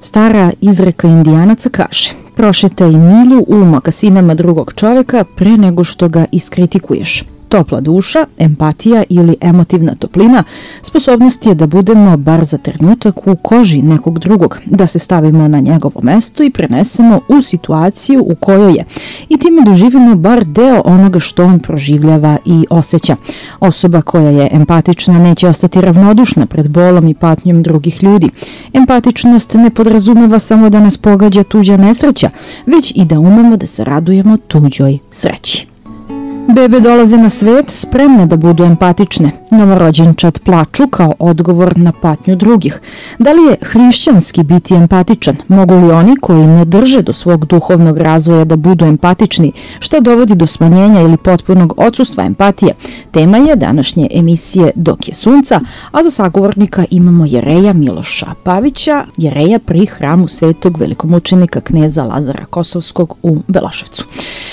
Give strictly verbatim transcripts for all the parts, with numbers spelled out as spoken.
Stara izreka Indijanaca kaže: prošetaj milju u makasinama drugog čoveka pre nego što ga iskritikuješ. Topla duša, empatija ili emotivna toplina sposobnost je da budemo bar za trenutak u koži nekog drugog, da se stavimo na njegovo mesto i prenesemo u situaciju u kojoj je i time doživimo bar deo onoga što on proživljava i osjeća. Osoba koja je empatična neće ostati ravnodušna pred bolom i patnjom drugih ljudi. Empatičnost ne podrazumeva samo da nas pogađa tuđa nesreća, već i da umemo da se radujemo tuđoj sreći. Bebe dolaze na svet spremne da budu empatične. Novorođenčad plaču kao odgovor na patnju drugih. Da li je hrišćanski biti empatičan? Mogu li oni koji ne drže do svog duhovnog razvoja da budu empatični, što dovodi do smanjenja ili potpunog odsustva empatije? Tema je današnje emisije Dok je sunca, a za sagovornika imamo jereja Miloša Pavića, jereja pri hramu svetog velikomučenika kneza Lazara Kosovskog u Beloševcu.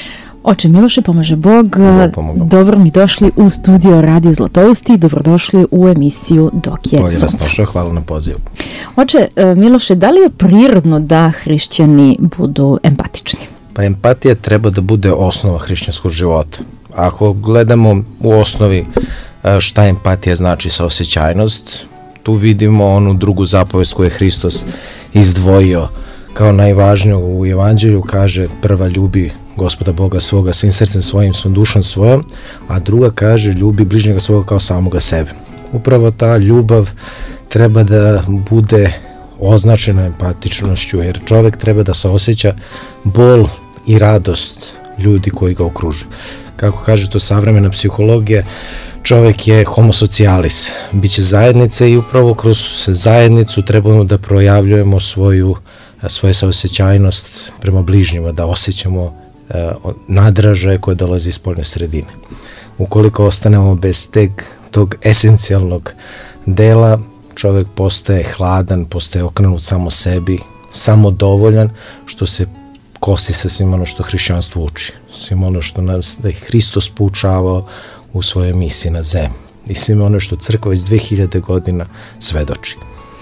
Oče Miloše, pomaže Bog, dobro mi došli u studio Radio Zlatousti, dobrodošli u emisiju Dok je Bolje sunca. vas našao, hvala na pozivu. Oče Miloše, da li je prirodno da hrišćani budu empatični? Pa empatija treba da bude osnova hrišćanskog života. Ako gledamo u osnovi šta empatija znači saosećajnost, tu vidimo onu drugu zapovest koju je Hristos izdvojio kao najvažniju u Evanđelju, kaže prva ljubi Gospoda Boga svoga svim srcem svojim, svom dušom svojom, a druga kaže ljubi bližnjega svoga kao samoga sebe. Upravo ta ljubav treba da bude označena empatičnošću, jer čovek treba da se osjeća bol i radost ljudi koji ga okružuju. Kako kaže to savremena psihologija, čovek je homo socialis, biće zajednice i upravo kroz zajednicu trebamo da projavljujemo svoju, svoje saosećajnost prema bližnjima, da osjećamo nadražaje koje dolazi iz spoljne sredine. Ukoliko ostanemo bez teg, tog esencijalnog dela, čovek postaje hladan, postaje okrenut samo sebi, samodovoljan, što se kosi sa svim ono što hrišćanstvo uči, svim ono što nas da je Hristos poučavao u svojoj misiji na zemlji i svim ono što crkva iz dve hiljade godina svedoči.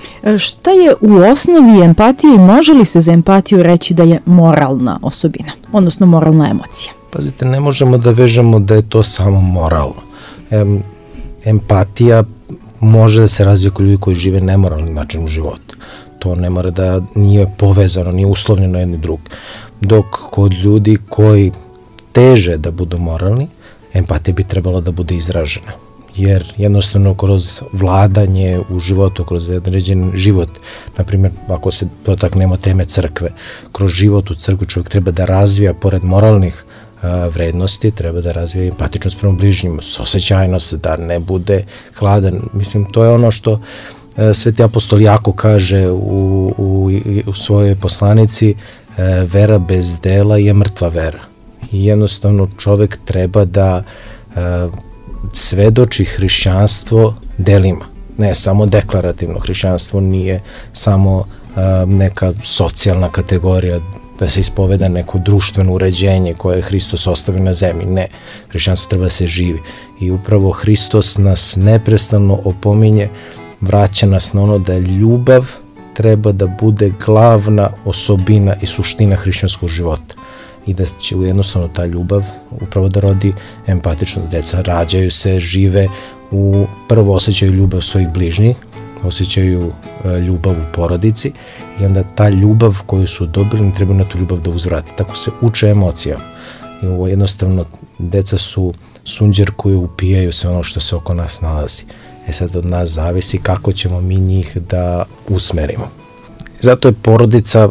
Šta je u osnovi empatije i može li se za empatiju reći da je moralna osobina, odnosno moralna emocija? Pazite, ne možemo da vežemo da je to samo moralno. Em, empatija može da se razvije kod ljudi koji žive nemoralni način u životu. To ne mora da nije povezano, nije uslovljeno jedni drugi. Dok kod ljudi koji teže da budu moralni, empatija bi trebala da bude izražena. Jer jednostavno kroz vladanje u životu, kroz određen život, na primjer, ako se dotaknemo teme crkve, kroz život u crkvi čovjek treba da razvija, pored moralnih a, vrednosti, treba da razvija empatičnost prema bližnjima, saosećajnost, da ne bude hladan. Mislim, to je ono što a, Sveti apostol Jakov kaže u, u, u svojoj poslanici, a, vera bez dela je mrtva vera. I jednostavno čovjek treba da a, svedoči hrišćanstvo delima, ne samo deklarativno. Hrišćanstvo nije samo uh, neka socijalna kategorija da se ispoveda neko društveno uređenje koje je Hristos ostavio na zemlji, ne, hrišćanstvo treba da se živi i upravo Hristos nas neprestano opominje, vraća nas na ono da ljubav treba da bude glavna osobina i suština hrišćanskog života i da će jednostavno ta ljubav upravo da rodi empatičnost. Deca rađaju se, žive, u prvo osjećaju ljubav svojih bližnjih, osjećaju e, ljubav u porodici i onda ta ljubav koju su dobili treba na tu ljubav da uzvrati. Tako se uče emocijama. I ovo jednostavno deca su sunđer koji upijaju sve ono što se oko nas nalazi. E sad od nas zavisi kako ćemo mi njih da usmerimo. Zato je porodica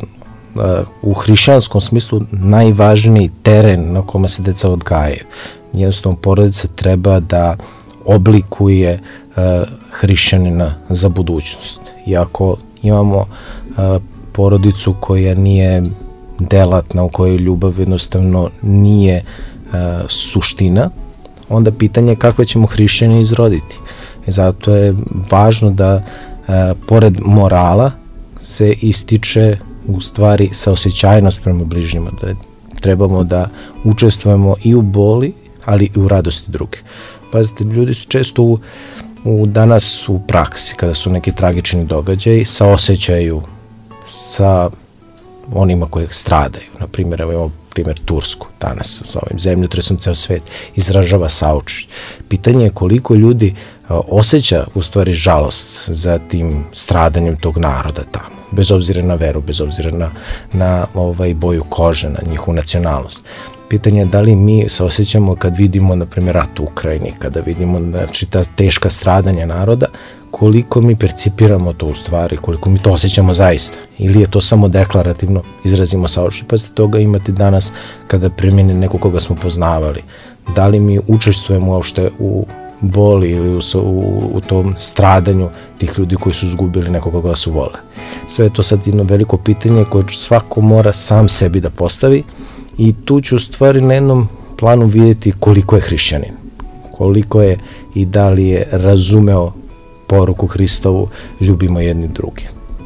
u hrišćanskom smislu najvažniji teren na kome se deca odgajaju. Jednostavno porodica treba da oblikuje uh, hrišćanina za budućnost. I ako imamo uh, porodicu koja nije delatna, u kojoj ljubav jednostavno nije uh, suština, onda pitanje je kakve ćemo hrišćane izroditi. I zato je važno da uh, pored morala se ističe u stvari saosećajnost prema bližnjima, da trebamo da učestvujemo i u boli, ali i u radosti druge. Pazite, ljudi su često u, u danas u praksi, kada su neki tragični događaji, saosećaju sa onima koji stradaju. Na primjer, evo imamo primjer Tursku danas sa ovim zemljotresom, ceo svet izražava saučešće. Pitanje je koliko ljudi osjeća u stvari žalost za tim stradanjem tog naroda tamo, bez obzira na veru, bez obzira na, na ovaj, boju kože, na njihovu nacionalnost. Pitanje je da li mi se osjećamo kad vidimo, na primjer, rat u Ukrajini, kada vidimo, znači, ta teška stradanja naroda, koliko mi percipiramo to u stvari, koliko mi to osjećamo zaista, ili je to samo deklarativno, izrazimo saučešće. Pa ste toga imate danas kada premine neko koga smo poznavali. Da li mi učestvujemo uopšte u boli ili u, u, u tom stradanju tih ljudi koji su izgubili nekoga koga su vole. Sve je to sad jedno veliko pitanje koje svako mora sam sebi da postavi i tu ću u stvari na jednom planu vidjeti koliko je hrišćanin, koliko je i da li je razumeo poruku Hristovu, ljubimo jedni drugi.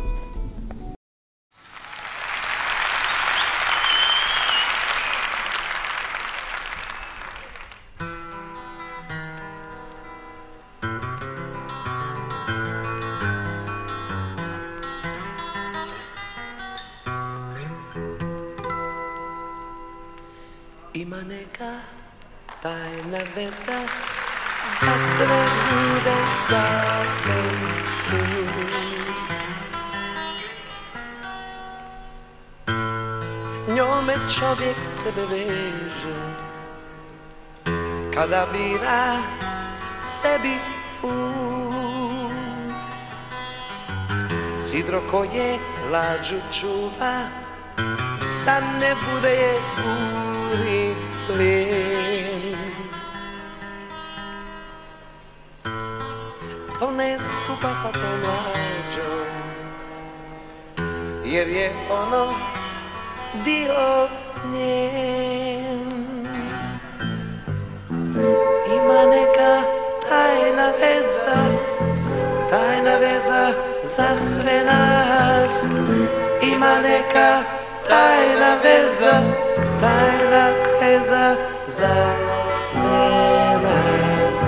Ima neka tajna veza za sve ljude, za put. Njome čovjek sebe veže kada bira sebi put. Sidro koje lađu čuva da ne bude je buri plin. To ne skupa sa tom lađom, jer je ono dio njen. Ima neka tajna veza, tajna veza za sve nas. Ima neka tajna veza, tajna veza za sve nas.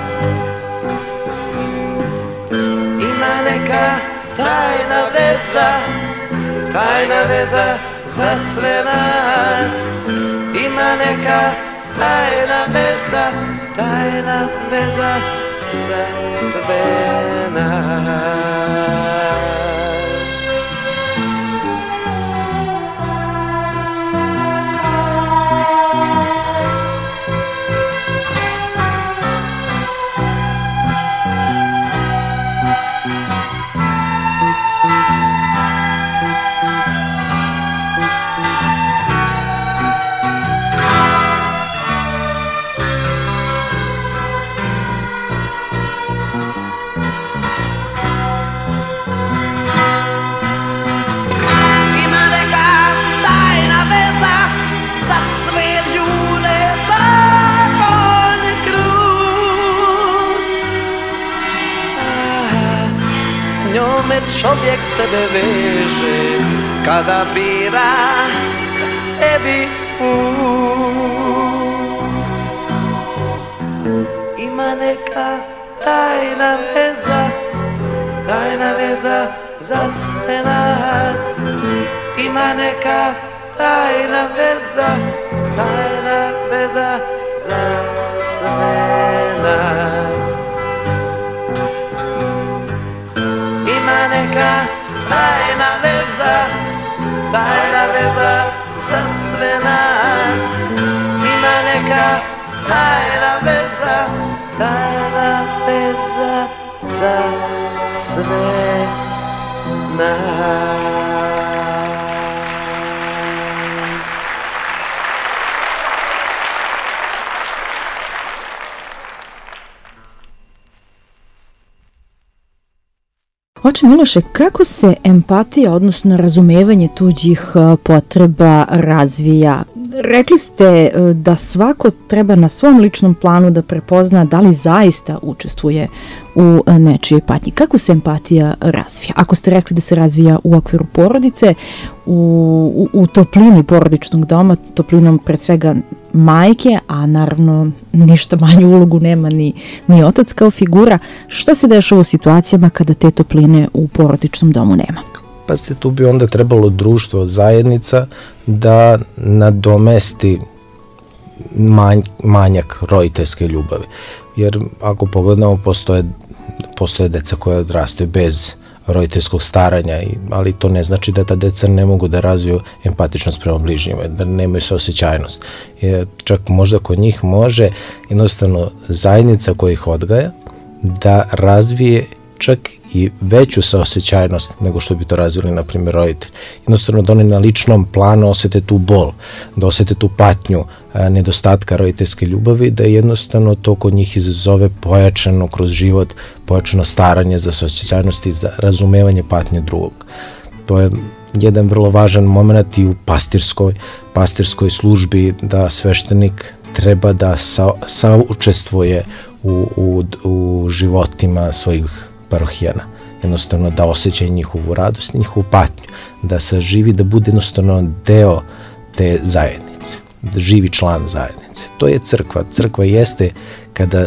Ima neka tajna veza, tajna veza za sve nas. Ima neka tajna veza, tajna veza za sve nas. Čovjek sebe veže kada bira sebi put. Ima neka tajna veza, tajna veza za sve nas. Ima neka tajna veza, tajna veza za sve nas. Ima neka tajna veza, tajna veza za sve nas. Ima neka tajna veza, tajna veza za sve nas. Oče Miloše, kako se empatija, odnosno razumevanje tuđih potreba razvija? Rekli ste da svako treba na svom ličnom planu da prepozna da li zaista učestvuje u nečijoj patnji. Kako se empatija razvija? Ako ste rekli da se razvija u okviru porodice, u, u, u toplini porodičnog doma, toplinom pre svega majke, a naravno ništa manju ulogu nema ni, ni otac kao figura, šta se dešava u situacijama kada te topline u porodičnom domu nema? Pazite, tu bi onda trebalo društvo, zajednica da nadomesti manj, manjak roditeljske ljubavi. Jer ako pogledamo, postoje, postoje deca koja odrastaju bez roditeljskog staranja, ali to ne znači da ta deca ne mogu da razviju empatičnost prema bližnjima, da nemaju saosećajnost. Jer čak možda kod njih može jednostavno zajednica koja ih odgaja da razvije čak i veću saosećajnost nego što bi to razvili, na primjer, roditelj. Jednostavno da oni na ličnom planu osete tu bol, da osete tu patnju a, nedostatka roditeljske ljubavi, da jednostavno to kod njih izazove pojačano kroz život, pojačano staranje za saosećajnost i za razumevanje patnje drugog. To je jedan vrlo važan moment i u pastirskoj, pastirskoj službi, da sveštenik treba da sa, saučestvuje u, u, u životima svojih parohijana, jednostavno da osjeća njihovu radost, njihovu patnju, da saživi, da bude jednostavno deo te zajednice, da živi član zajednice. To je crkva. Crkva jeste kada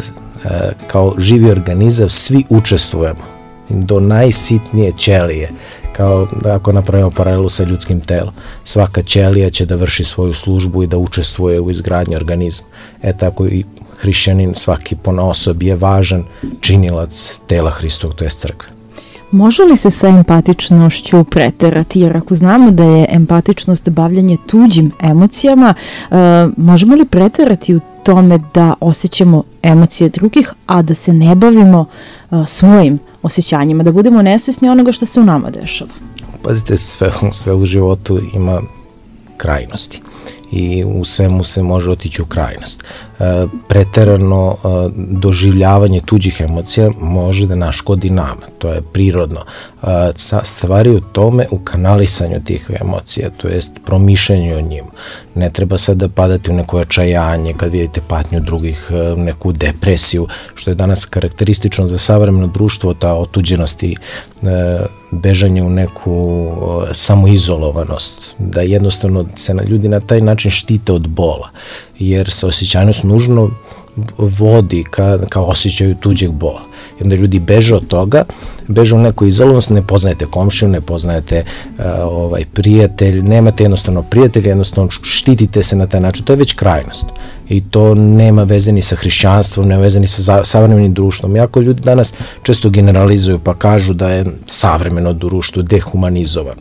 kao živi organizam svi učestvujemo do najsitnije ćelije, kao da ako napravimo paralelu sa ljudskim telom. Svaka ćelija će da vrši svoju službu i da učestvuje u izgradnji organizma. E tako i hrišćanin svaki ponaosob je važan činilac tela Hristovog, to je crkve. Može li se sa empatičnošću preterati? Jer ako znamo da je empatičnost bavljanje tuđim emocijama, e, možemo li preterati u tome da osjećamo emocije drugih, a da se ne bavimo e, svojim osjećanjima, da budemo nesvesni onoga što se u nama dešava? Pazite, sve, sve u životu ima krajnosti i u svemu se može otići u krajnost. E, preterano e, doživljavanje tuđih emocija može da naškodi nama, to je prirodno. E, stvari u tome, u kanalisanju tih emocija, to jest promišljanju o njima. Ne treba sad da padati u neko očajanje kad vidite patnju drugih, neku depresiju, što je danas karakteristično za savremeno društvo, ta otuđenost i e, bežanje u neku e, samoizolovanost, da jednostavno se ljudi na taj način štite od bola, jer saosećajnost nužno vodi ka, ka osjećaju tuđeg bola. I onda ljudi beže od toga, beže u neku izolovanost, ne poznajete komšiju, ne poznajete uh, ovaj, prijatelj, nemate jednostavno prijatelja, jednostavno štitite se na taj način, to je već krajnost. I to nema veze ni sa hrišćanstvom, nema veze ni sa savremenim društvom. Iako ljudi danas često generalizuju pa kažu da je savremeno društvo dehumanizovano.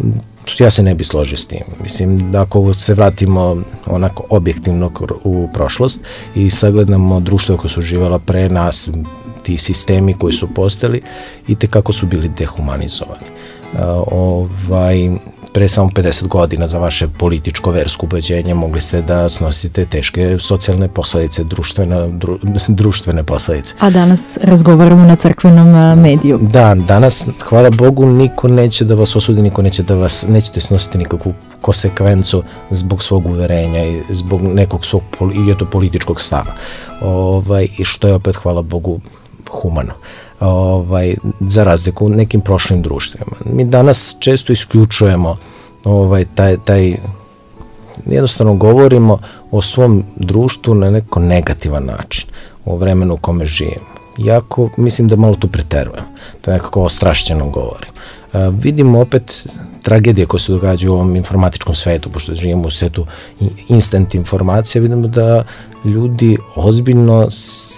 Ja se ne bi složio s tim. Mislim da ako se vratimo onako objektivno u prošlost i sagledamo društvo koje su živjela pre nas, ti sistemi koji su postali, i te kako su bili dehumanizovani. Uh, ovaj, pre samo pedeset godina za vaše političko versko ubeđenje mogli ste da snosite teške socijalne posledice, društvene, dru, društvene posledice. A danas razgovaramo na crkvenom mediju. Da, danas, hvala Bogu, niko neće da vas osudi, niko neće da vas, nećete snositi nikakvu konsekvencu zbog svog uverenja i zbog nekog svog i to političkog stava. Ovaj, i što je opet, hvala Bogu, humano. Ovaj, za razliku u nekim prošlim društvima. Mi danas često isključujemo ovaj, taj, taj, jednostavno govorimo o svom društvu na neko negativan način, u vremenu u kome živimo. Iako mislim da malo tu preterujem, to je nekako ostrašćeno govorim. A, vidimo opet tragedije koje se događaju u ovom informatičkom svetu, pošto živimo u svetu instant informacija, vidimo da ljudi ozbiljno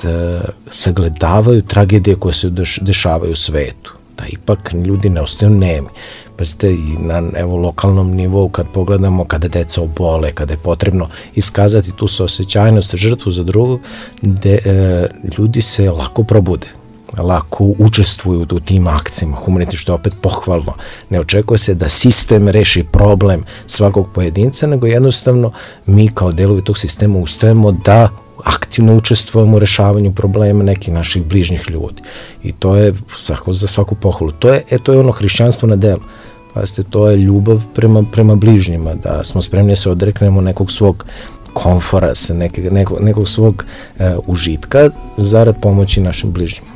sagledavaju tragedije koje se dešavaju u svetu, da ipak ljudi ne ostaju nemi. Pazite, i na evo, lokalnom nivou kad pogledamo, kada deca obole, kada je potrebno iskazati tu saosećajnost, žrtvu za drugog, gde e, ljudi se lako probude, lako učestvuju u tim akcijama, humaniti, što je opet pohvalno. Ne očekuje se da sistem reši problem svakog pojedinca, nego jednostavno mi kao delovi tog sistema ustajemo da aktivno učestvujemo u rešavanju problema nekih naših bližnjih ljudi. I to je svako, za svaku pohvalu. To je, e, to je ono hrišćanstvo na delu. Pazite, to je ljubav prema, prema bližnjima, da smo spremni da se odreknemo nekog svog komfora, nekog, nekog, nekog svog e, užitka zarad pomoći našim bližnjima.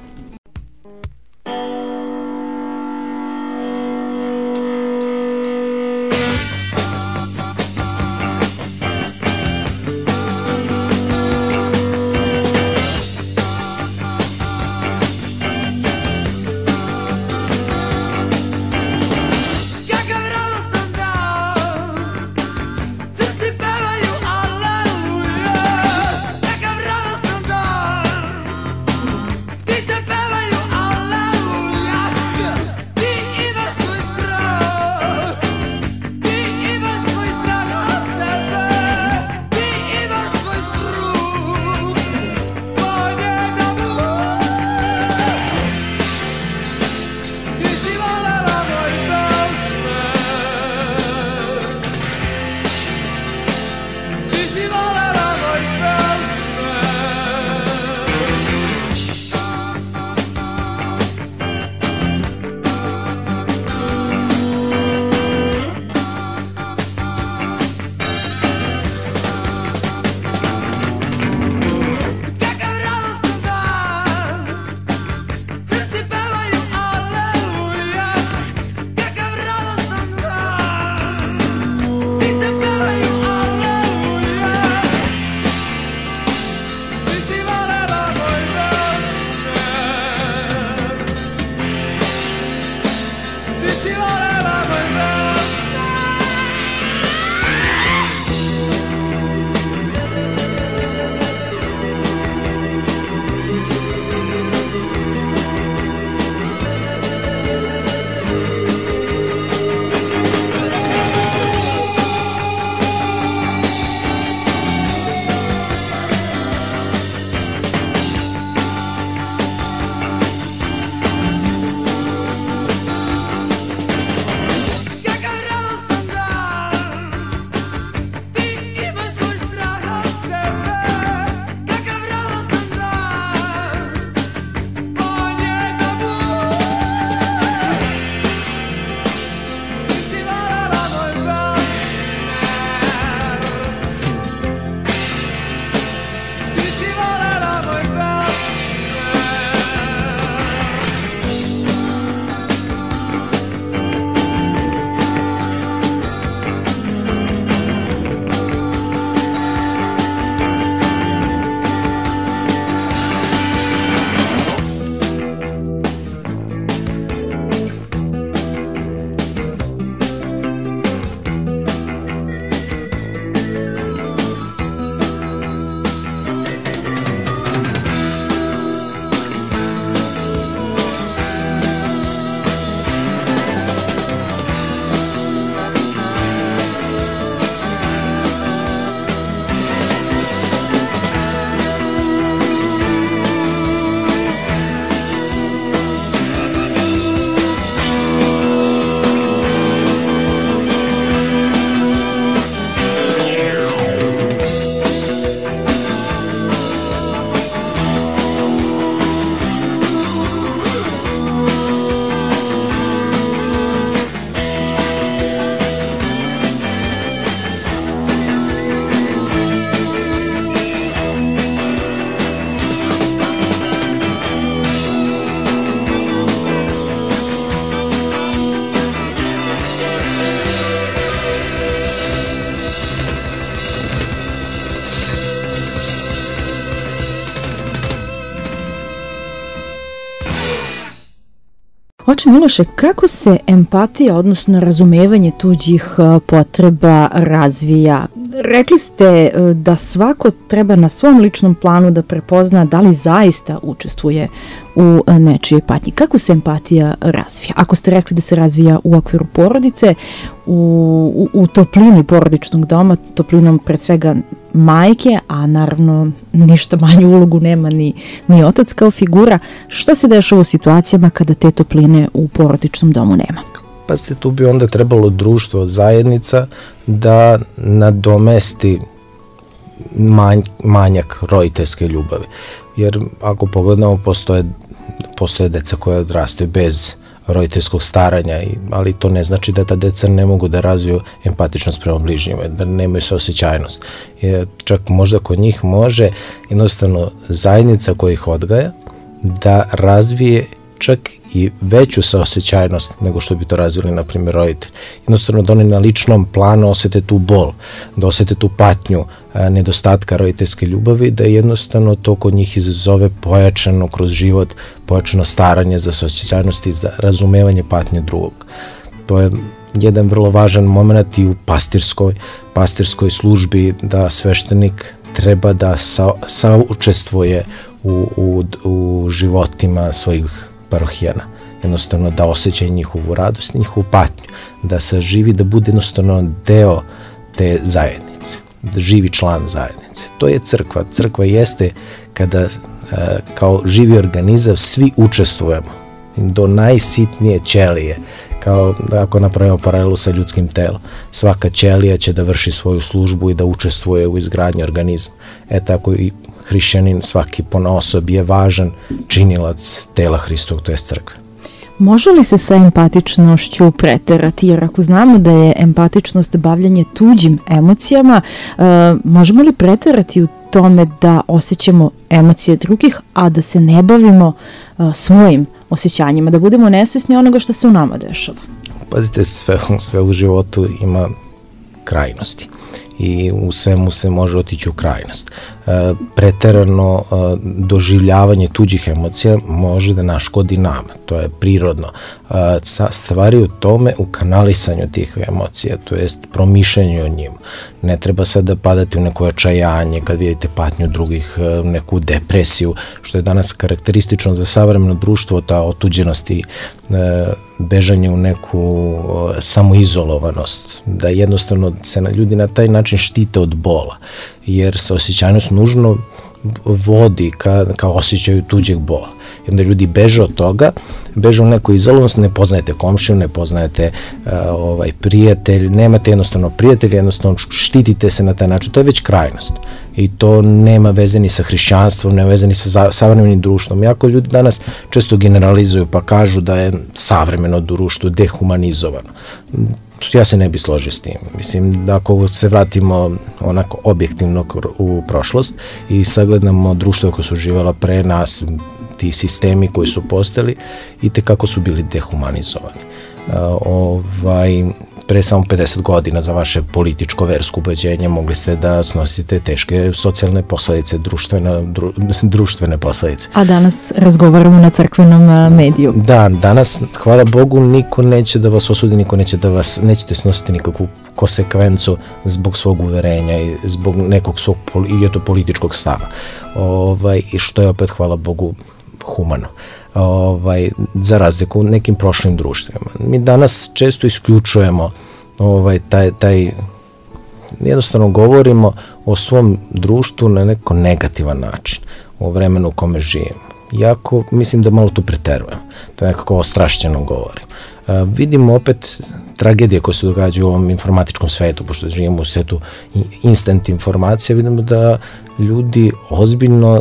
Oče Miloše, kako se empatija, odnosno razumevanje tuđih potreba razvija? Rekli ste da svako treba na svom ličnom planu da prepozna da li zaista učestvuje u nečijoj patnji. Kako se empatija razvija? Ako ste rekli da se razvija u okviru porodice, u, u, u toplini porodičnog doma, toplinom pre svega majke, a naravno ništa manju ulogu nema ni, ni otac kao figura, šta se dešava u situacijama kada te topline u porodičnom domu nema? Pa ste tu bi onda trebalo društvo, zajednica da nadomesti manj, manjak roditeljske ljubavi. Jer ako pogledamo, postoje, postoje deca koja odrastaju bez roditeljskog staranja, ali to ne znači da ta deca ne mogu da razviju empatičnost prema bližnjima, da nemaju saosećajnost. Jer čak možda kod njih može jednostavno zajednica koja ih odgaja da razvije čak i veću saosećajnost nego što bi to razvili, na primjer, roditelj. Jednostavno da oni na ličnom planu osete tu bol, da osete tu patnju a, nedostatka roditeljske ljubavi, da jednostavno to kod njih izazove pojačano kroz život, pojačano staranje za saosećajnost i za razumevanje patnje drugog. To je jedan vrlo važan moment i u pastirskoj, pastirskoj službi, da sveštenik treba da sa, saučestvuje u, u, u životima svojih parohijana, jednostavno da osjeća njihovu radost, njihovu patnju, da se živi, da bude jednostavno deo te zajednice, da živi član zajednice. To je crkva. Crkva jeste kada e, kao živi organizam svi učestvujemo do najsitnije ćelije, kao da ako napravimo paralelu sa ljudskim telom. Svaka ćelija će da vrši svoju službu i da učestvuje u izgradnji organizma. E tako i hrišćanin, svaki ponaosob je važan činilac tela Hristovog, to je crkve. Može li se sa empatičnošću preterati? Jer ako znamo da je empatičnost bavljanje tuđim emocijama, e, možemo li preterati u tome da osjećamo emocije drugih, a da se ne bavimo e, svojim osjećanjima, da budemo nesvesni onoga što se u nama dešava? Pazite, sve, sve u životu ima krajnosti i u svemu se može otići u krajnost. E, preterano e, doživljavanje tuđih emocija može da naškodi nama, to je prirodno. E, stvari u tome u kanalisanju tih emocija, to jest promišljanju o njima. Ne treba sad da padati u neko očajanje kad vidite patnju drugih, neku depresiju, što je danas karakteristično za savremeno društvo, ta otuđenost i e, bežanje u neku e, samoizolovanost, da jednostavno se na, ljudi na taj način štite od bola, jer saosećajnost nužno vodi ka, ka osjećaju tuđeg bola. I onda ljudi beže od toga, beže u neku izolovanost, ne poznajete komšiju, ne poznajete uh, ovaj, prijatelj, nemate jednostavno prijatelja, jednostavno štitite se na taj način. To je već krajnost. I to nema veze ni sa hrišćanstvom, nema veze ni sa savremenim društvom. Iako ljudi danas često generalizuju pa kažu da je savremeno društvo dehumanizovano. Ja se ne bi složio s tim. Mislim da ako se vratimo onako objektivno u prošlost i sagledamo društva koje su živjela pre nas, ti sistemi koji su postali i te kako su bili dehumanizovani. Uh, ovaj, pre samo pedeset godina za vaše političko versko ubeđenje mogli ste da snosite teške socijalne posledice, društvene, dru, društvene posledice. A danas razgovaramo na crkvenom mediju. Da, danas, hvala Bogu, niko neće da vas osudi, niko neće da vas, nećete snositi nikakvu konsekvencu zbog svog uverenja i zbog nekog svog i eto političkog stava. Ovaj, i što je opet, hvala Bogu, humano. Ovaj, za razliku u nekim prošlim društvima. Mi danas često isključujemo ovaj, taj, taj, jednostavno govorimo o svom društvu na neko negativan način u vremenu u kome živimo. Iako mislim da malo tu preterujem, to je nekako ostrašćeno govorim. A, vidimo opet tragedije koje se događaju u ovom informatičkom svetu, pošto živimo u svetu instant informacija, vidimo da ljudi ozbiljno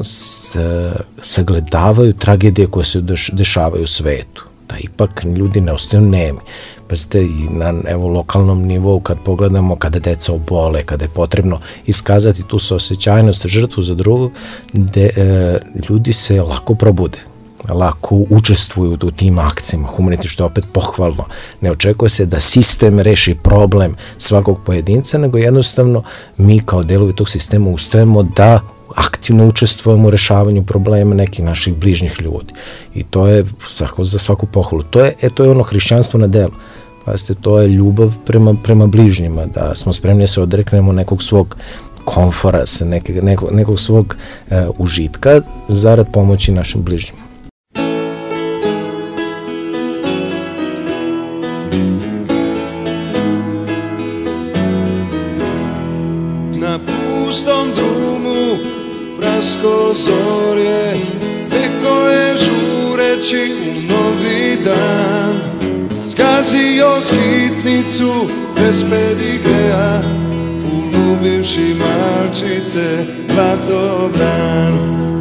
sagledavaju tragedije koje se dešavaju u svetu. Da ipak ljudi ne ostaju nemi. Pazite, i na evo, lokalnom nivou kad pogledamo, kada deca obole, kada je potrebno iskazati tu saosećajnost, žrtvu za drugog, de, e, ljudi se lako probude, lako učestvuju u tim akcijama, humanitarno, što je opet pohvalno. Ne očekuje se da sistem reši problem svakog pojedinca, nego jednostavno mi kao delovi tog sistema ustajemo da aktivno učestvujemo u rešavanju problema nekih naših bližnjih ljudi. I to je svako, za svaku pohvalu. To je, e, to je ono hrišćanstvo na delu. Pazite, to je ljubav prema, prema bližnjima, da smo spremni da se odreknemo nekog svog komfora, nekog, nekog, nekog svog e, užitka zarad pomoći našim bližnjima. Na pustom drumu prasko zorje, neko je žureći u novi dan, skazio skitnicu bez pedigreja, ulubivši malčice hladobran.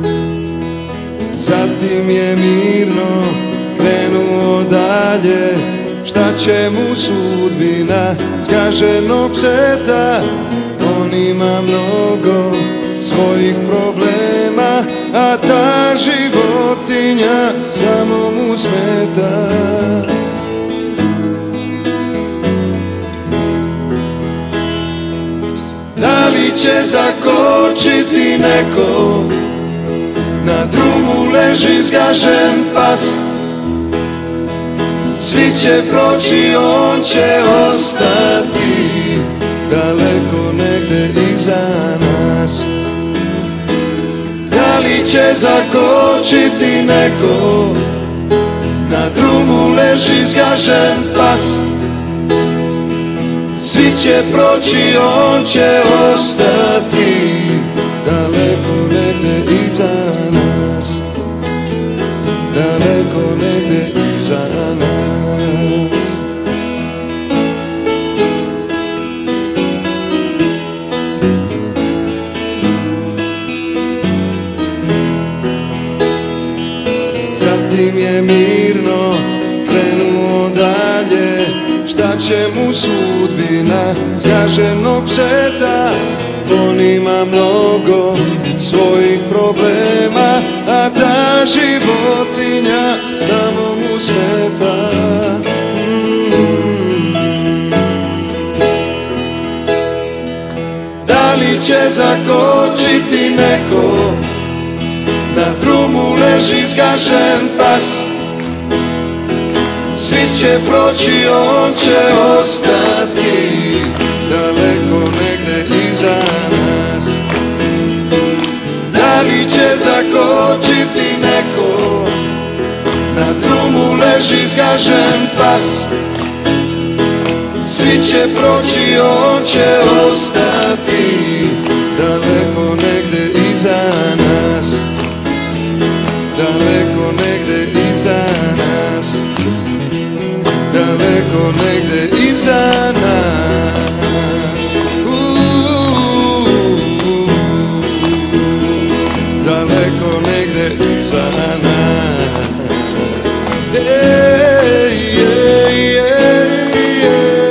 Zatim je mirno krenuo dalje, šta će mu sudbina zgaženog pseta. On ima mnogo svojih problema, a ta životinja samo mu smeta. Da li će zakočiti neko, na drumu leži zgažen pas. Svi će proći, on će ostati daleko negde iza nas. Da li će zakočiti neko, na drumu leži zgažen pas. Svi će proći, on će ostati daleko negde iza nas. Daleko negde iza nas. Zatim je mirno krenuo dalje, šta će mu sudbina zgaženog pseta. On ima mnogo svojih problema, a ta životinja samo mu smeta. Mm. Da li će zakočiti neko, na drumu leži zgažen pas. Svi će proći, on će ostati daleko negde iza nas. Da li će zakočiti neko, na drumu leži zgažen pas. Svi će proći, on će ostati daleko negde iza nas. Daleko negde iza nas. Daleko negde iza nas. Uuu, daleko negde iza nas. Ej, ej, ej, ej, ej.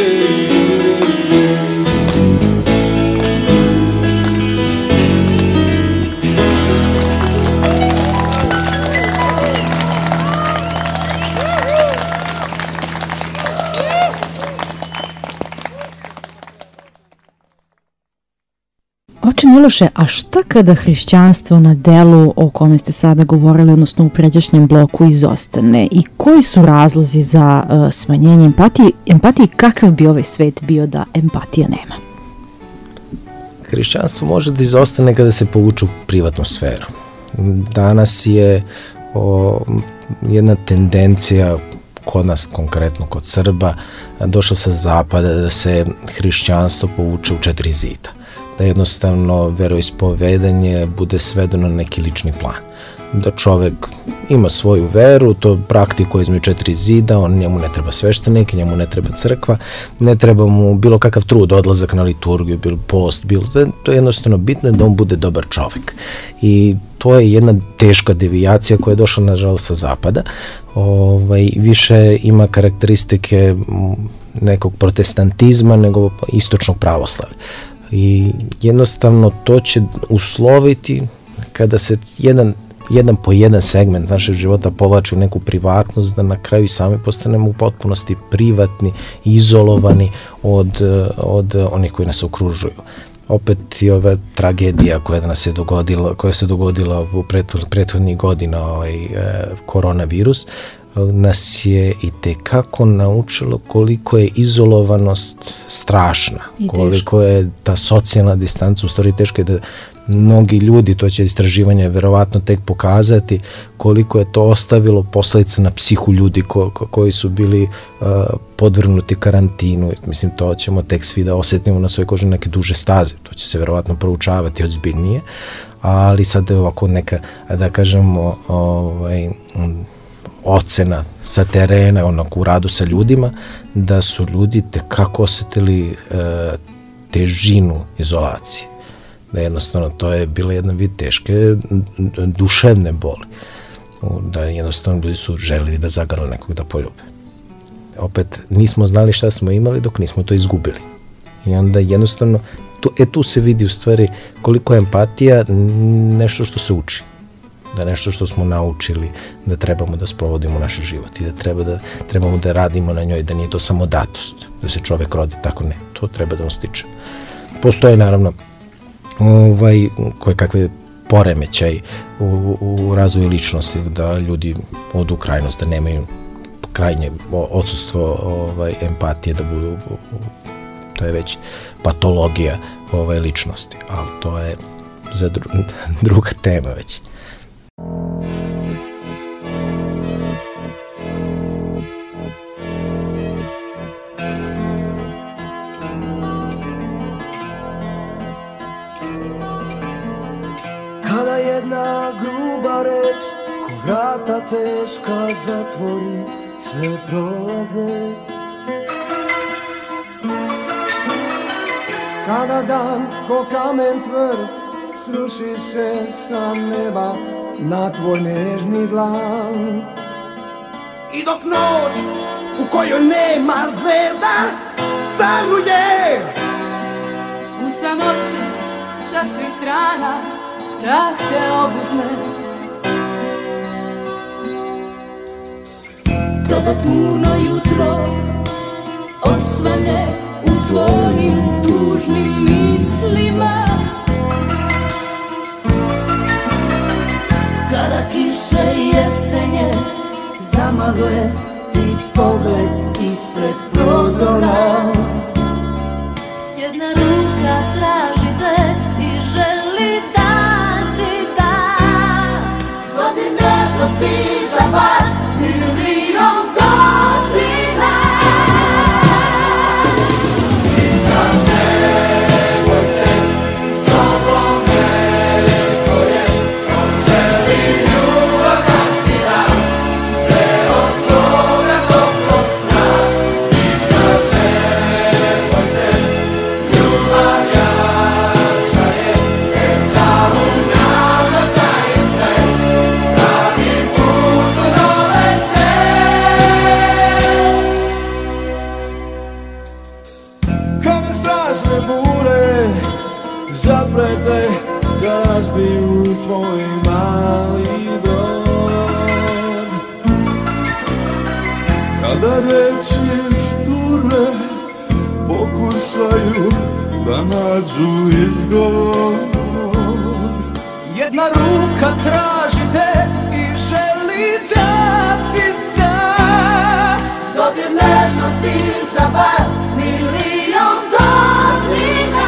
Oče Miloše, a šta kada hrišćanstvo na delu o kome ste sada govorili, odnosno u pređašnjem bloku, izostane? I koji su razlozi za uh, smanjenje empatije? Empatije, kakav bi ovaj svet bio da empatija nema? Hrišćanstvo može da izostane kada se povuče u privatnu sferu. Danas je o, jedna tendencija kod nas, konkretno kod Srba, došla sa zapada da se hrišćanstvo povuče u četiri zida. Da jednostavno veroispovedanje bude svedeno na neki lični plan. Da čovek ima svoju veru, to praktikuje između četiri zida, on, njemu ne treba sveštenik, njemu ne treba crkva, ne treba mu bilo kakav trud, odlazak na liturgiju, bilo post, bilo, to je jednostavno bitno da on bude dobar čovek. I to je jedna teška devijacija koja je došla, nažalost, sa zapada. Ovaj, više ima karakteristike nekog protestantizma nego istočnog pravoslavlja. I jednostavno to će usloviti kada se jedan, jedan po jedan segment našeg života povlači u neku privatnost, da na kraju sami postanemo u potpunosti privatni, izolovani od, od onih koji nas okružuju. opet i ova tragedija koja nas se dogodila, koja se dogodila u prethodnih godina, ovaj e, koronavirus, nas je i tekako naučilo koliko je izolovanost strašna, koliko je ta socijalna distanca, u stvari teško je da mnogi ljudi, to će istraživanje verovatno tek pokazati, koliko je to ostavilo posledica na psihu ljudi ko, ko, koji su bili uh, podvrgnuti karantinu. Mislim, to ćemo tek svi da osetimo na svojoj koži neke duže staze, to će se verovatno proučavati ozbiljnije, ali sad je ovako neka, da kažemo, ovaj, ocena sa terena, onak u radu sa ljudima, da su ljudi tekako osetili e, težinu izolacije. Da jednostavno to je bila jedna vid teške duševne boli. Da jednostavno ljudi su želeli da zagrle nekog da poljube. Opet nismo znali šta smo imali dok nismo to izgubili. I onda jednostavno, tu, e tu se vidi u stvari koliko je empatija nešto što se uči. Da nešto što smo naučili, da trebamo da sprovodimo naš život i da, treba da trebamo da radimo na njoj, da nije to samo datost, da se čovek rodi tako, ne, to treba da on stiče. Postoje naravno ovaj, koje kakve poremećaj u, u razvoju ličnosti, da ljudi odu u krajnost, da nemaju krajnje odsustvo ovaj, empatije, da budu, to je već patologija ovaj, ličnosti, ali to je za dru, druga tema već. Kada jedna gruba reč ko vrata teška zatvori, sve prolaze. Kada dan ko kamen tvrd sruši se sa neba na tvoj nežni dlan, i dok noć u kojoj nema zvezda zaruje, u samoći sa svih strana strah te obuzme. Kada puno jutro osvane u tvojim tužnim mislima, kada kiše i jesenje zamagle ti pogled ispred prozora, jedna ruka traži te i želi da ti da vodi nežnosti za bar milion godina. Nikad nemoj se sobom neko je, ko želi ljubav da ti da, deo svoga toplog sna. Nikad nemoj se, ljubav jača je, jer calu nam ostaje sve, pravi put u nove sne. Kada strašne bure zaplete da razbiju tvoj mali dom, kada reči šture pokušaju da nađu izgovor, jedna ruka traži te i želi da ti da Dodir nežnosti za bar milion godina.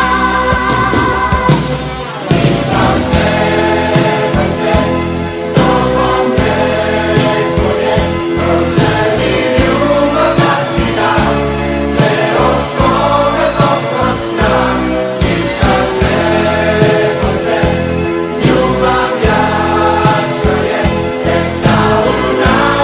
Nikad nemoj se, s tobom neko je, ko želi ljubav da ti da, deo svoga toplog sna. Nikad nemoj se, ljubav jača je, jer calu nam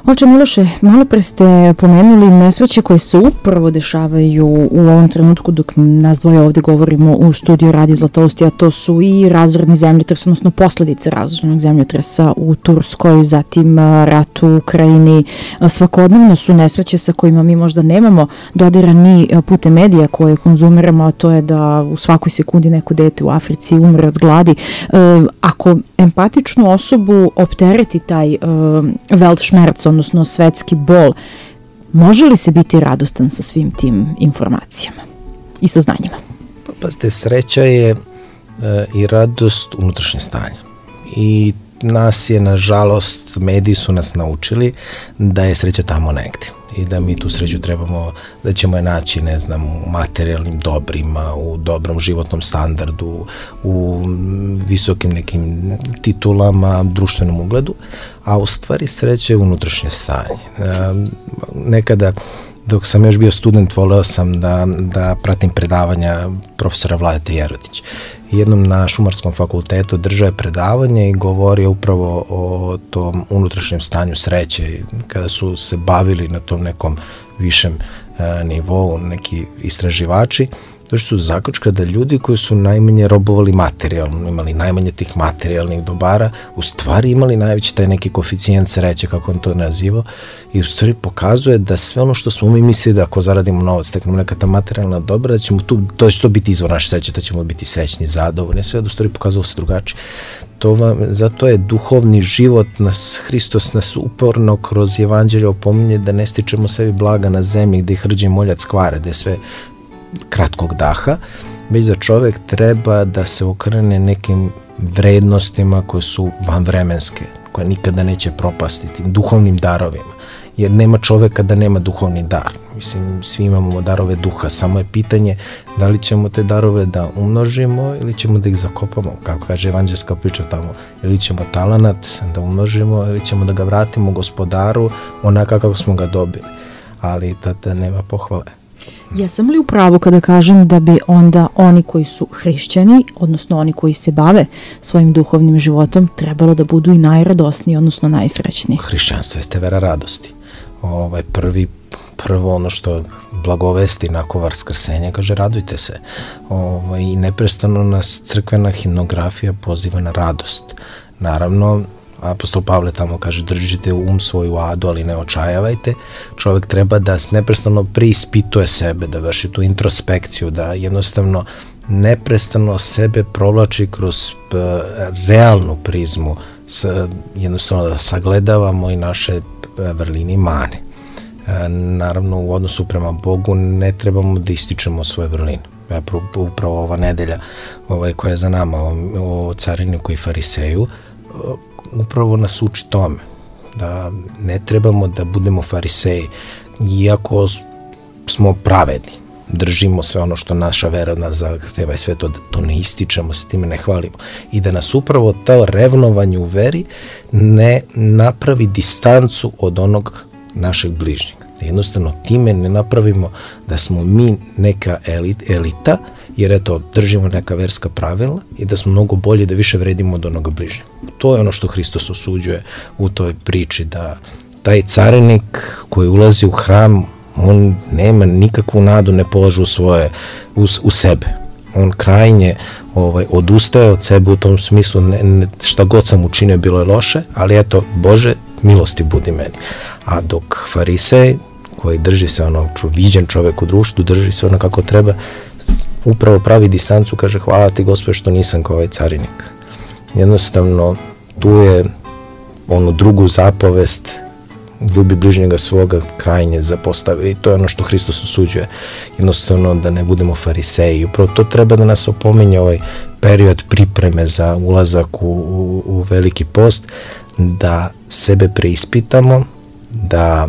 Oče Miloše, malo pre ste pomenuli nesreće koje se upravo dešavaju u ovom trenutku dok nas dvoje ovde govorimo u studiju Radija Zlatoustija, a to su i razorni zemljotres, odnosno posledice razornog zemljotresa u Turskoj, zatim rat u Ukrajini. Svakodnevno su nesreće sa kojima mi možda nemamo dodira ni putem medija koje konzumiramo, a to je da u svakoj sekundi neko dete u Africi umre od gladi. Ako empatičnu osobu optereti taj Weltschmerz, odnosno svetski bol, može li se biti radostan sa svim tim informacijama i saznanjima? Pa, pazite, sreća je e, i radost unutrašnje stanje. I nas je, nažalost, mediji su nas naučili da je sreća tamo negde i da mi tu sreću trebamo, da ćemo je naći, ne znam, u materijalnim dobrima, u dobrom životnom standardu, u visokim nekim titulama, društvenom ugledu, a u stvari sreća je unutrašnje stanje. E, nekada, dok sam još bio student, voleo sam da, da pratim predavanja profesora Vladete Jerotića. Jednom na Šumarskom fakultetu držao je predavanje i govorio upravo o tom unutrašnjem stanju sreće, kada su se bavili na tom nekom višem e, nivou neki istraživači, došli su do zaključka da ljudi koji su najmanje robovali materijalno, imali najmanje tih materijalnih dobara, u stvari imali najveći taj neki koeficijent sreće, kako on to nazivao, i u stvari pokazuje da sve ono što smo mi mislili da ako zaradimo novac, steknemo neka ta materijalna dobra, da ćemo tu, to će to biti izvor naše sreće, da ćemo biti srećni, zadovoljni, sve da u stvari pokazalo se drugačije. To vam, zato je duhovni život, nas, Hristos nas uporno kroz evanđelje opominje da ne stičemo sebi blaga na zemlji, gde ih rđe moljac kvare, gde je sve kratkog daha, već da čovek treba da se okrene nekim vrednostima koje su vanvremenske, koje nikada neće propasti, tim duhovnim darovima, jer nema čoveka da nema duhovni dar. Mislim, svi imamo darove duha, samo je pitanje da li ćemo te darove da umnožimo ili ćemo da ih zakopamo, kako kaže evanđelska priča tamo, ili ćemo talenat da umnožimo ili ćemo da ga vratimo gospodaru onaka kako smo ga dobili, ali tada nema pohvale. Jesam li u pravu kada kažem da bi onda oni koji su hrišćani, odnosno oni koji se bave svojim duhovnim životom, trebalo da budu i najradosniji, odnosno najsrećniji? Hrišćanstvo jeste vera radosti. Ovaj, prvi, prvo ono što blagovesti nakon vaskrsenja, kaže radujte se. Ovaj, I neprestano nas crkvena himnografija poziva na radost. Naravno, apostol Pavle tamo kaže držite um svoju adu, ali ne očajavajte. Čovjek treba da neprestano preispituje sebe, da vrši tu introspekciju, da jednostavno neprestano sebe provlači kroz realnu prizmu, jednostavno da sagledavamo i naše vrline i mane. Naravno, u odnosu prema Bogu ne trebamo da ističemo svoje vrline. Upravo ova nedelja ovaj, koja je za nama o cariniku i fariseju upravo nas uči tome, da ne trebamo da budemo fariseji, iako smo pravedni, držimo sve ono što naša vera od nas zahteva i sve to, da to ne ističemo, se time ne hvalimo i da nas upravo to revnovanje u veri ne napravi distancu od onog našeg bližnjega. Jednostavno time ne napravimo da smo mi neka elit, elita, jer eto, držimo neka verska pravila i da smo mnogo bolje, da više vredimo od onoga bližnjega. To je ono što Hristos osuđuje u toj priči, da taj carinik koji ulazi u hram, on nema nikakvu nadu, ne polaže u svoje, u, u sebe. On krajnje ovaj, odustaje od sebe u tom smislu, ne, ne, šta god sam učinio bilo je loše, ali eto, Bože, milosti budi meni. A dok farisej, koji drži se ono, viđen čovek u društvu, drži se ono kako treba, upravo pravi distancu, kaže hvala ti Gospode što nisam kao ovaj carinik. Jednostavno, tu je onu drugu zapovest, ljubi bližnjega svoga, krajnje zapostavi, i to je ono što Hristos osuđuje, jednostavno da ne budemo fariseji. Upravo to treba da nas opominje ovaj period pripreme za ulazak u, u, u veliki post, da sebe preispitamo, da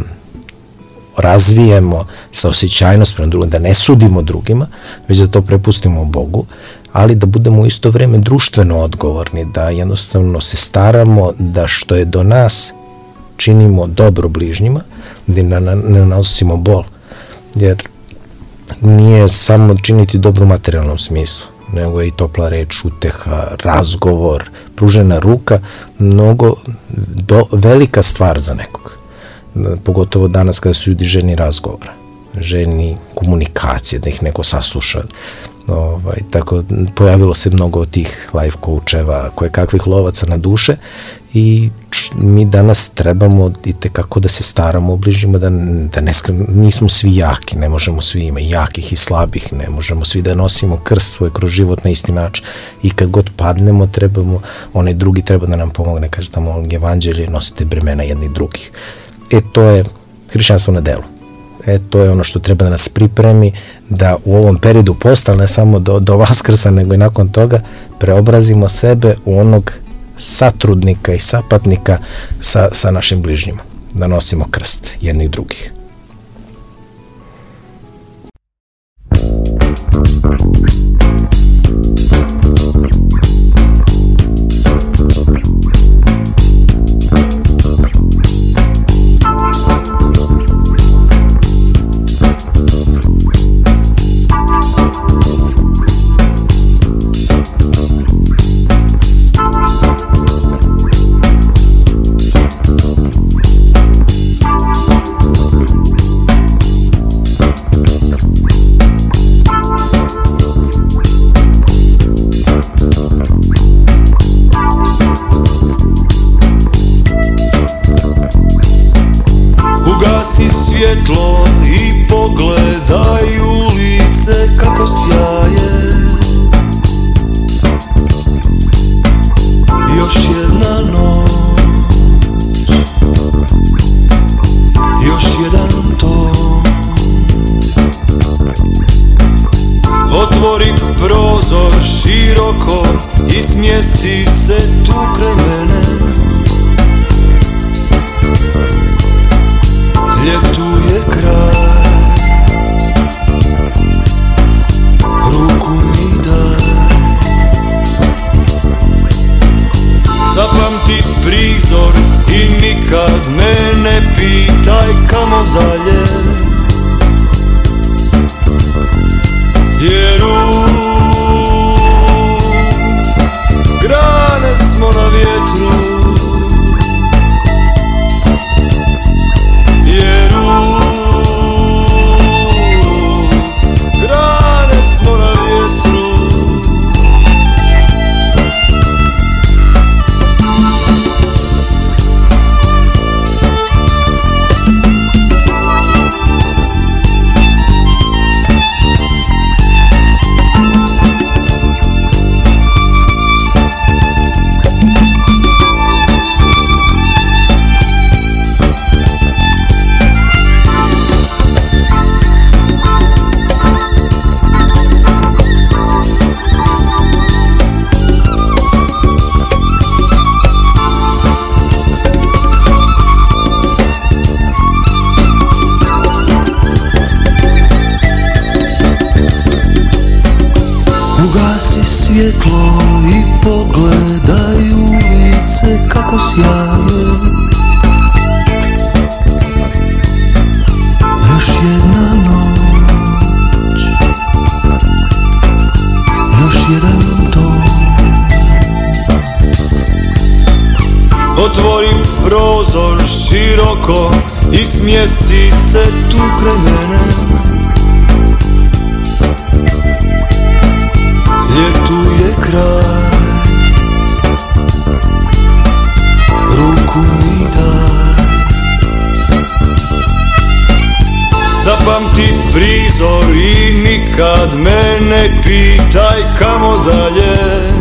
razvijemo saosećajnost prema drugim, da ne sudimo drugima, već da to prepustimo Bogu, ali da budemo u isto vreme društveno odgovorni, da jednostavno se staramo da što je do nas činimo dobro bližnjima, da ne nanosimo bol, jer nije samo činiti dobro u materijalnom smislu, nego je i topla reč, uteha, razgovor, pružena ruka, mnogo do, velika stvar za nekog. pogotovo danas kada su ljudi željni razgovora, željni komunikacije, da ih neko sasluša. Ovaj, tako, pojavilo se mnogo tih life coacheva, koje kakvih lovaca na duše i mi danas trebamo i tekako da se staramo o bližnjima, da, da ne skren, nismo svi jaki, ne možemo svi, ima jakih i slabih, ne možemo svi da nosimo krst svoj kroz život na isti način i kad god padnemo trebamo, onaj drugi treba da nam pomogne, kaže tamo evanđelje, nosite bremena jednih drugih. E to je hrišćanstvo na delu. E, to je ono što treba da nas pripremi da u ovom periodu postal ne samo do, do Vaskrsa, nego i nakon toga preobrazimo sebe u onog satrudnika i sapatnika sa, sa našim bližnjima, da nosimo krst jednih drugih. Svjetlo i pogledaj ulice kako sjaje. Još jedna noć, još jedan ton. Otvori prozor široko i smjesti se tu kraj mene. Ljetu je kraj, ruku mi daj. Zapamti prizor i nikad me ne pitaj kamo dalje. Jer u grane smo na vjetru. Svjetlo i pogledaj ulice kako sjaje. Još jedna noć, još jedan ton. Otvori prozor široko i smjesti se tu kraj mene. Ljetu je kraj, ruku mi daj. Zapamti prizor i nikad me ne pitaj kamo dalje.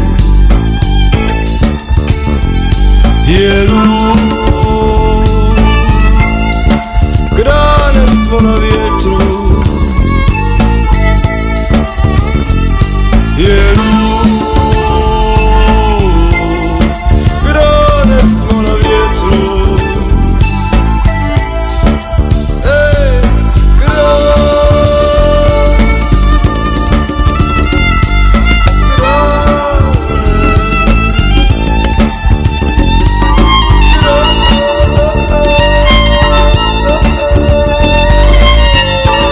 Jer u grane smo na vjetru. Jer u grane smo na vjetru. Ej, grane, grane.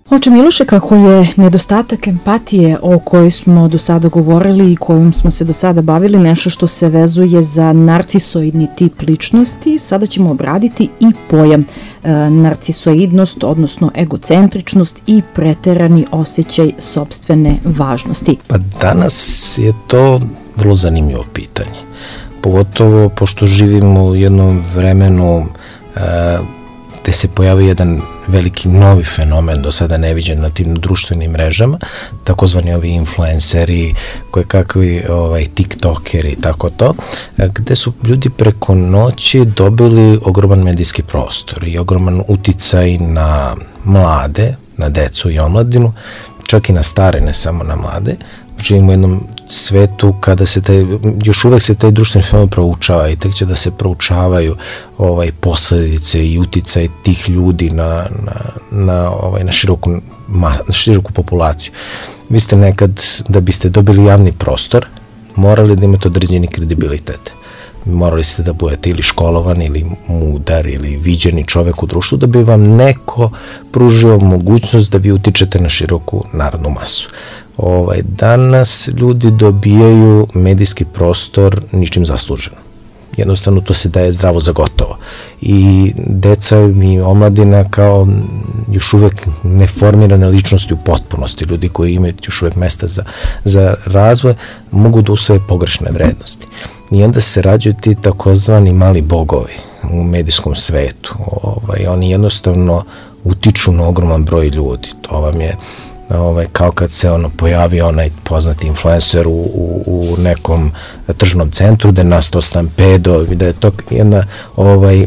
Oče Miloše, kako je nedostatak empatije o kojoj smo do sada govorili i kojom smo se do sada bavili nešto što se vezuje za narcisoidni tip ličnosti, sada ćemo obraditi i pojam e, narcisoidnost, odnosno egocentričnost i preterani osjećaj sopstvene važnosti. Pa danas je to vrlo zanimljivo pitanje, pogotovo pošto živimo u jednom vremenu e, gde se pojavio jedan veliki novi fenomen, do sada neviđen na tim društvenim mrežama, takozvani ovi influenceri, koje kakvi ovaj, tiktokeri i tako to, gde su ljudi preko noći dobili ogroman medijski prostor i ogroman uticaj na mlade, na decu i omladinu, čak i na stare, ne samo na mlade. Živimo u jednom svetu kada se taj, još uvek se taj društveni fenomen proučava i tek će da se proučavaju ovaj, posledice i uticaj tih ljudi na, na, na, ovaj, na, široku, ma, na široku populaciju. Vi ste nekad, da biste dobili javni prostor, morali da imate određeni kredibilitet. Morali ste da budete ili školovan, ili mudar, ili viđeni čovek u društvu, da bi vam neko pružio mogućnost da vi utičete na široku narodnu masu. Ovaj, danas ljudi dobijaju medijski prostor ničim zasluženo. Jednostavno to se daje zdravo za gotovo. I deca i omladina kao još uvek neformirane ličnosti u potpunosti, ljudi koji imaju još uvek mesta za, za razvoj, mogu da usvoje pogrešne vrednosti. I onda se rađaju ti takozvani mali bogovi u medijskom svetu. Ovaj, oni jednostavno utiču na ogroman broj ljudi. To vam je ovaj, kao kad se ono pojavi onaj poznati influencer u, u, u nekom tržnom centru gde nastao stampedo, da je to jedna ovaj,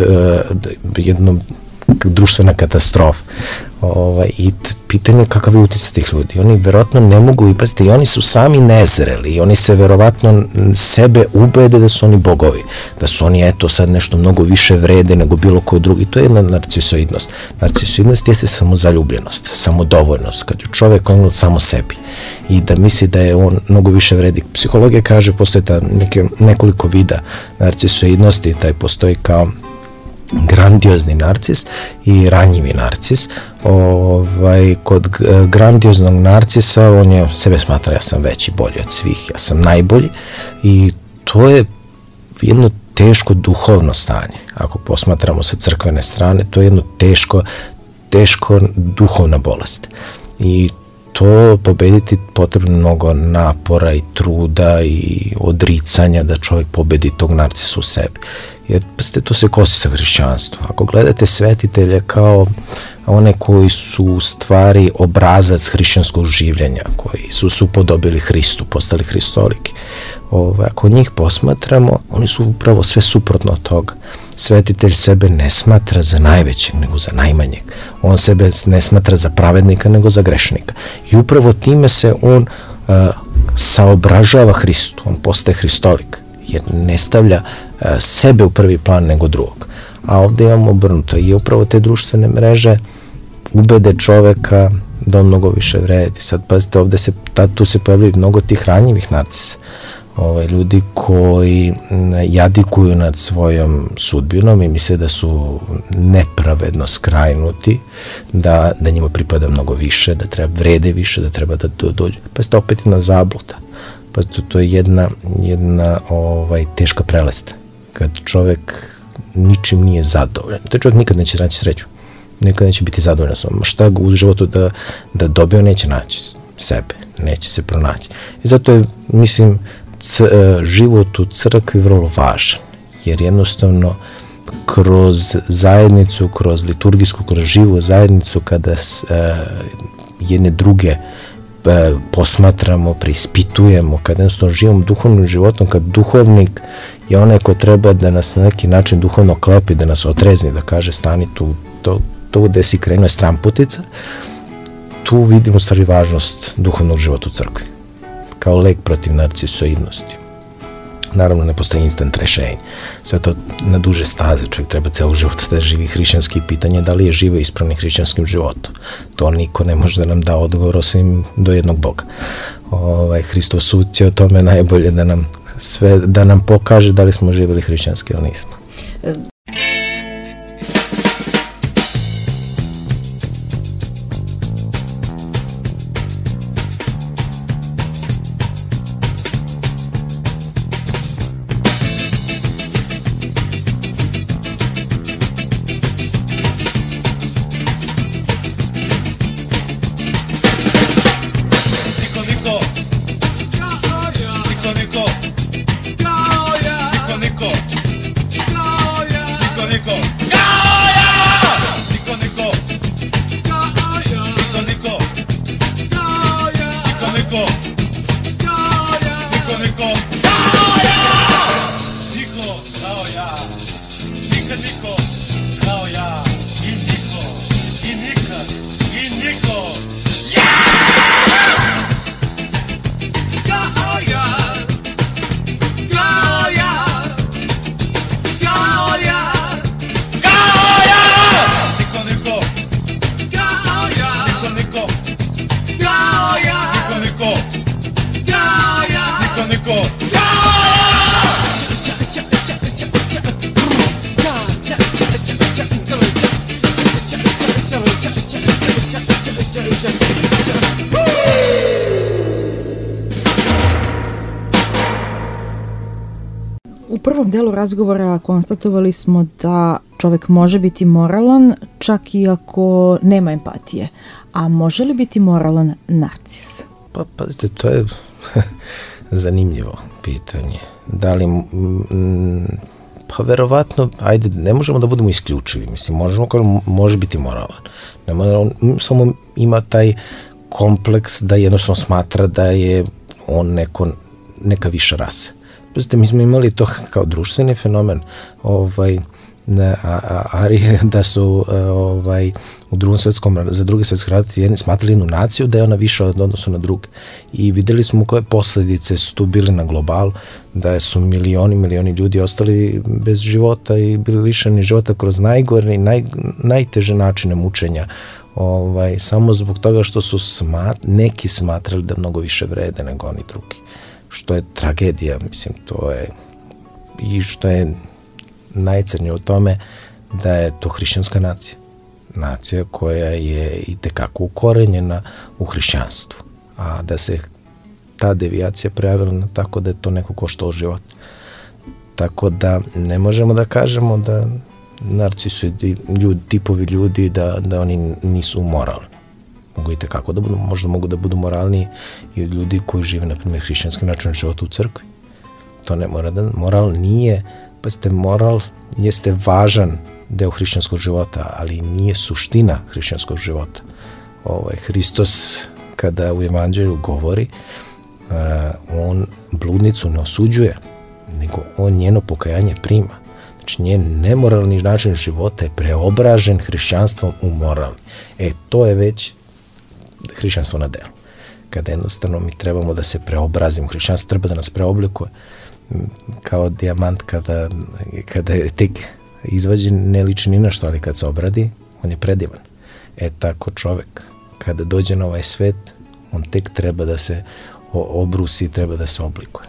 jedna društvena katastrofa. Ovaj, i pitanje je kakav je utjecaj tih ljudi. Oni verovatno ne mogu i pazite, i oni su sami nezreli i oni se verovatno sebe ubede da su oni bogovi, da su oni eto sad nešto mnogo više vrede nego bilo ko drugi. To je jedna narcisoidnost. Narcisoidnost jeste samozaljubljenost, samodovoljnost, kad je čovek on samo sebi i da misli da je on mnogo više vredi. Psihologija kaže, postoje ta neke, nekoliko vida narcisoidnosti, taj postoji kao grandiozni narcis i ranjivi narcis. Ovaj, kod grandioznog narcisa on je sebe smatra ja sam veći, bolji od svih, ja sam najbolji i to je jedno teško duhovno stanje. Ako posmatramo sa crkvene strane, to je jedno teško, teško duhovna bolest. I to pobediti potrebno mnogo napora i truda i odricanja da čovjek pobedi tog narcisa u sebi. Jer pazite, to se kosi sa hrišćanstvom. Ako gledate svetitelje kao one koji su u stvari obrazac hrišćanskog življenja, koji su supodobili Hristu, postali hristoliki, Ove, ako njih posmatramo, oni su upravo sve suprotno od toga. Svetitelj sebe ne smatra za najvećeg, nego za najmanjeg. On sebe ne smatra za pravednika, nego za grešnika. I upravo time se on uh, saobražava Hristu, on postaje hristolik, jer ne stavlja uh, sebe u prvi plan nego drugog. A ovde imamo obrnuto i upravo te društvene mreže ubede čoveka da on mnogo više vredi. Sad pazite, ovde se, tu se pojavljaju mnogo tih ranjivih narcisa. Ovaj, ljudi koji jadikuju nad svojom sudbinom i misle da su nepravedno skrajnuti, da, da njima pripada mnogo više, da treba vrede više, da treba da do, dođe. Pa ste opet na zabluda. Pa to, to je jedna, jedna ovaj, teška prelesta. Kad čovek ničim nije zadovoljan. Taj čovek nikad neće naći sreću. Nikad neće biti zadovoljan s ovom. Šta u životu da, da dobio, neće naći sebe. Neće se pronaći. I zato je, mislim, C, život u crkvi vrlo važan, jer jednostavno kroz zajednicu, kroz liturgijsku, kroz živu zajednicu, kada s, e, jedne druge e, posmatramo, preispitujemo, kada jednostavno živimo duhovnim životom, kad duhovnik je onaj ko treba da nas na neki način duhovno klepi, da nas otrezni, da kaže stani tu, to, to gde si krenuo je stramputica, tu vidimo stvari važnost duhovnog života u crkvi kao lek protiv narcisoidnosti. Naravno, ne postoji instant rešenje. Sve to na duže staze, čovjek treba celo život da živi hrišćanski. Pitanje da li je živo ispravnim hrišćanskim životom. To niko ne može da nam da odgovor osim do jednog Boga. Ovaj, Hristov sud će o tome najbolje da nam, sve, da nam pokaže da li smo živjeli hrišćanski ili nismo. E- U prvom delu razgovora konstatovali smo da čovek može biti moralan čak i ako nema empatije. A može li biti moralan narcis? Pa, pazite, to je zanimljivo pitanje. Da li, m, pa verovatno, ajde, ne možemo da budemo isključivi. Mislim, možemo kao može biti moralan. Ne može, on samo ima taj kompleks da jednostavno smatra da je on neko, neka viša rasa. Pazite, mi smo imali to kao društveni fenomen, ovaj, na, a, a, Arije, da su ovaj, u drugom svetskom, za drugi svetski rat jedni smatrali jednu naciju da je ona viša od odnosu na druge. I videli smo koje posledice su tu bili na globalu, da su milioni, milioni ljudi ostali bez života i bili lišeni života kroz najgore i naj, najteže načine mučenja. Ovaj, samo zbog toga što su smat, neki smatrali da mnogo više vrede nego oni drugi. Što je tragedija, mislim, to je, i što je najcrnije u tome da je to hrišćanska nacija. Nacija koja je i tekako ukorenjena u hrišćanstvu, a da se ta devijacija prejavila na tako da je to neko koštalo život. Tako da ne možemo da kažemo da narcisu ljudi, tipovi ljudi, da, da oni nisu moralni. Mogu i tekako da budu, možda mogu da budu moralniji i od ljudi koji žive, na primjer, hrišćanski način života u crkvi. To ne mora da, moral nije, pa ste moral jeste važan deo hrišćanskog života, ali nije suština hrišćanskog života. Ovaj, Hristos, kada u evanđelju govori, uh, on bludnicu ne osuđuje, nego on njeno pokajanje prima. Znači, njen nemoralni način života je preobražen hrišćanstvom u moralni. E, to je već hrišćanstvo na delu. Kada jednostavno mi trebamo da se preobrazimo, hrišćanstvo treba da nas preoblikuje, kao dijamant kada, kada je tek izvađen, ne liči ni na što, ali kad se obradi, on je predivan. E, tako čovek, kada dođe na ovaj svet, on tek treba da se obrusi, treba da se oblikuje.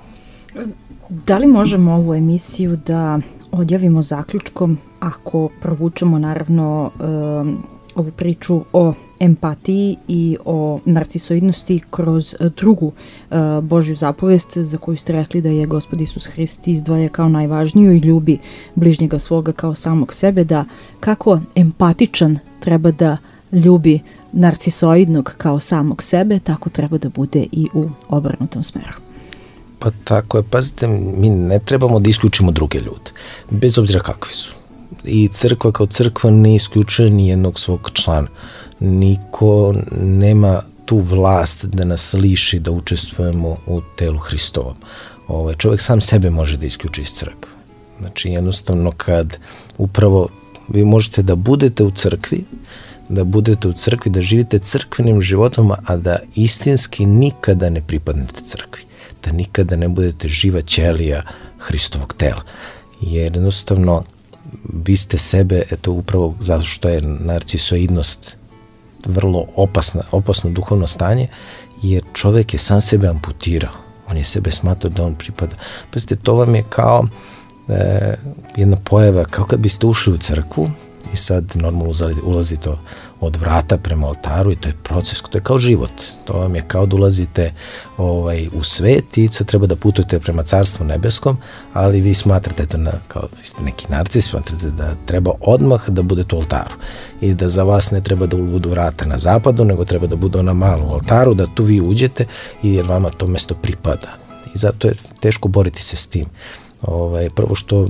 Da li možemo ovu emisiju da odjavimo zaključkom, ako provučemo naravno um, ovu priču o empatiji i o narcisoidnosti kroz drugu uh, Božju zapovest za koju ste rekli da je Gospod Isus Hrist izdvaja kao najvažniju i ljubi bližnjega svoga kao samog sebe, da kako empatičan treba da ljubi narcisoidnog kao samog sebe, tako treba da bude i u obrnutom smeru. Pa tako je, pazite, mi ne trebamo da isključimo druge ljude, bez obzira kakvi su. I crkva kao crkva ne isključuje ni jednog svog člana. Niko nema tu vlast da nas liši da učestvujemo u telu Hristovom. Ovaj, čovjek sam sebe može da isključi iz crkve. Znači, jednostavno kad upravo vi možete da budete u crkvi, da budete u crkvi, da živite crkvenim životom, a da istinski nikada ne pripadnete crkvi. Da nikada ne budete živa ćelija Hristovog tela. Jer jednostavno vi ste sebe, eto upravo zato što je narcisoidnost vrlo opasna, opasno duhovno stanje, jer čovek je sam sebe amputirao. On je sebe smatrao da on pripada. Pazite, to vam je kao e, jedna pojava, kao kad biste ušli u crkvu i sad normalno ulazite od vrata prema oltaru i to je proces, to je kao život. To vam je kao da ulazite ovaj, u svet i sad treba da putujete prema carstvu nebeskom, ali vi smatrate to na, kao vi ste neki narcis, smatrate da treba odmah da budete u oltaru i da za vas ne treba da budu vrata na zapadu, nego treba da budu na malom oltaru, da tu vi uđete i jer vama to mesto pripada. I zato je teško boriti se s tim. Ovaj, prvo što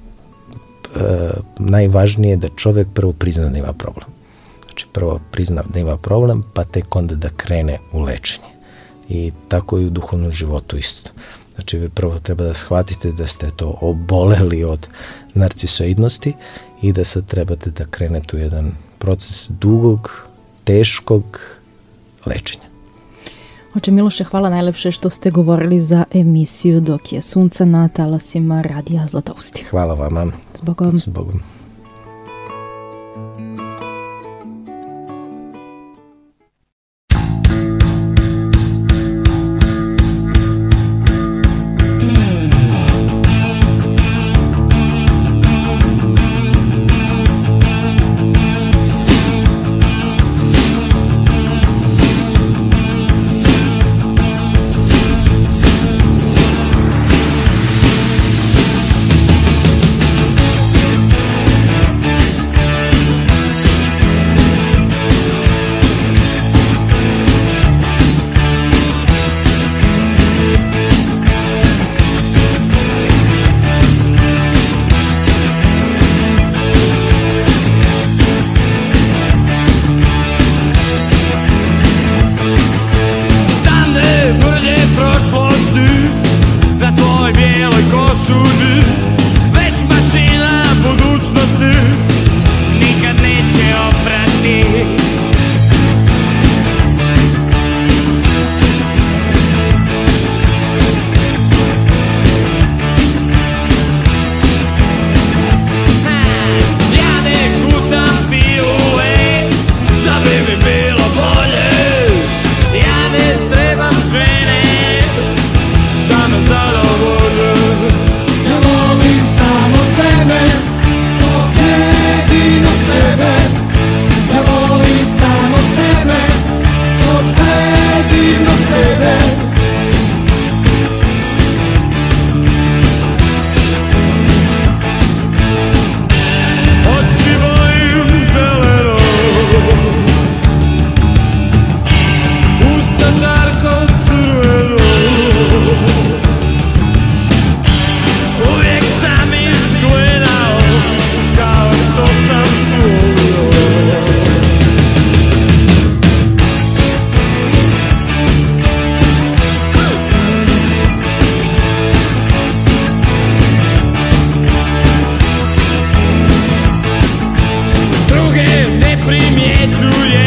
e, najvažnije je da čovek prvo prizna da ima problem. Znači prvo prizna da ima problem, pa tek onda da krene u lečenje. I tako i u duhovnom životu isto. Znači vi prvo treba da shvatite da ste to oboleli od narcisoidnosti i da sad trebate da krenete u jedan proces dugog, teškog lečenja. Oče Miloše, hvala najlepše što ste govorili za emisiju Dok je sunca na talasima Radija Zlatousti. Hvala vama. Zbogom. Zbogom. primjećuje